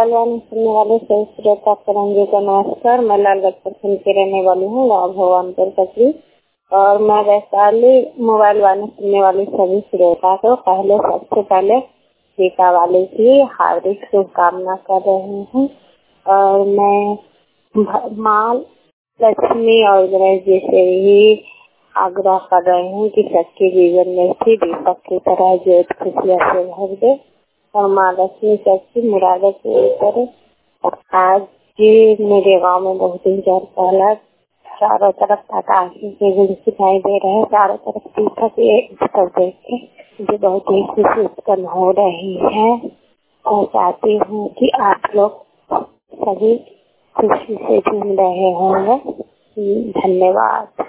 Mobile वाले सुनने वाले सभी श्रोता करंगे का नमस्कार। मैं लालगढ़ प्रखंड की रहने वाली हूँ, गाँव भगवानपुर कचरी। और मैं वैशाली मोबाइल वाले सुनने वाली सभी श्रोता को सबसे पहले दीपावली की हार्दिक शुभकामना कर रही हूँ। और मैं माँ लक्ष्मी और गणेश जी से ही आग्रह कर रही हूँ कि सबके जीवन में भी दीपक की तरह ज्योत खुशियाँ से भर दे और माँ लक्ष्मी सबकी मुरादें पूरी करे। और आज जी मेरे गांव में बहुत दिन पहले चारों तरफ पटाखे के गुंज सुनाई दे रहे हैं। चारों तरफ दीपक एक सब देख के मुझे बहुत ही खुशी उत्पन्न हो रही है। मैं चाहती हूँ कि आप लोग सभी खुशी से झूम रहे होंगे। धन्यवाद।